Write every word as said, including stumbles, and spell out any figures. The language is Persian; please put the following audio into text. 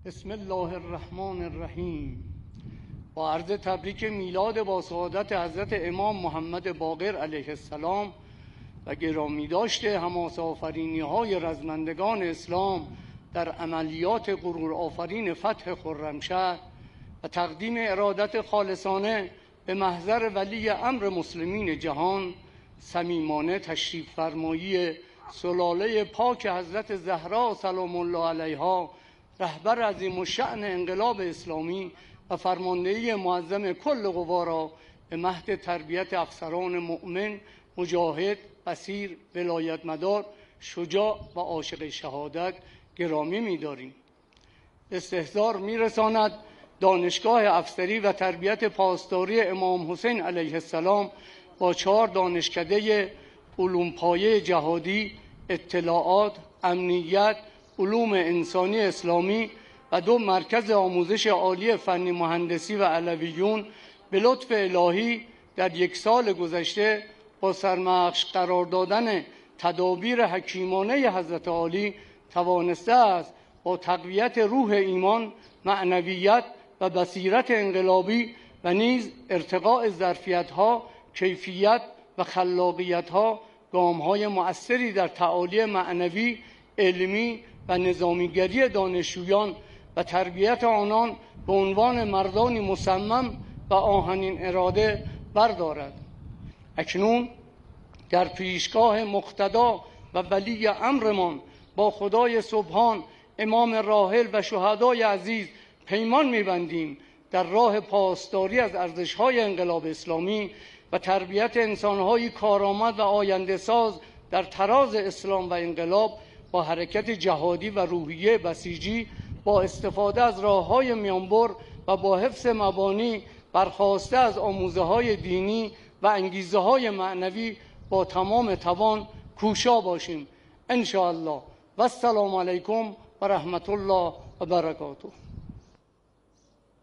بسم الله الرحمن الرحیم. با عرض تبریک میلاد با سعادت حضرت امام محمد باقر علیه السلام و گرامی داشته حماسه آفرینی های رزمندگان اسلام در عملیات غرور آفرین فتح خرمشهر و تقدیم ارادت خالصانه به محضر ولی امر مسلمین جهان، صمیمانه تشریف فرمایی سلاله پاک حضرت زهرا سلام الله علیها، رهبر عظیم الشأن انقلاب اسلامی و فرماندهی معظم کل قوا را به مهد تربیت افسران مؤمن، مجاهد، بصیر، ولایت مدار، شجاع و عاشق شهادت گرامی می‌داریم. استحضار می‌رساند دانشگاه افسری و تربیت پاسداری امام حسین علیه السلام با چهار دانشکده علوم پایه جهادی، اطلاعات، امنیت، علوم انسانی اسلامی و دو مرکز آموزش عالی فنی مهندسی و علویون به لطف الهی در یک سال گذشته با سرمخش قرار دادن تدابیر حکیمانه حضرت عالی توانسته است با تقویت روح ایمان، معنویت و بصیرت انقلابی و نیز ارتقاء ظرفیت‌ها، کیفیت و خلاقیت‌ها گام‌های مؤثری در تعالی معنوی، علمی و نظامیگری دانشجویان و تربیت آنان به عنوان مردانی مصمم و آهنین اراده بردارد. اکنون در پیشگاه مقتدا و ولی امرمان با خدای سبحان، امام راحل و شهدای عزیز پیمان می‌بندیم در راه پاسداری از ارزش‌های انقلاب اسلامی و تربیت انسان‌های کارآمد و آینده ساز در تراز اسلام و انقلاب با حرکت جهادی و روحیه بسیجی، با استفاده از راه‌های میانبر و با حفظ مبانی برخواسته از آموزه‌های دینی و انگیزه‌های معنوی با تمام توان کوشا باشیم ان شاء الله. و السلام علیکم و رحمت الله و برکاته.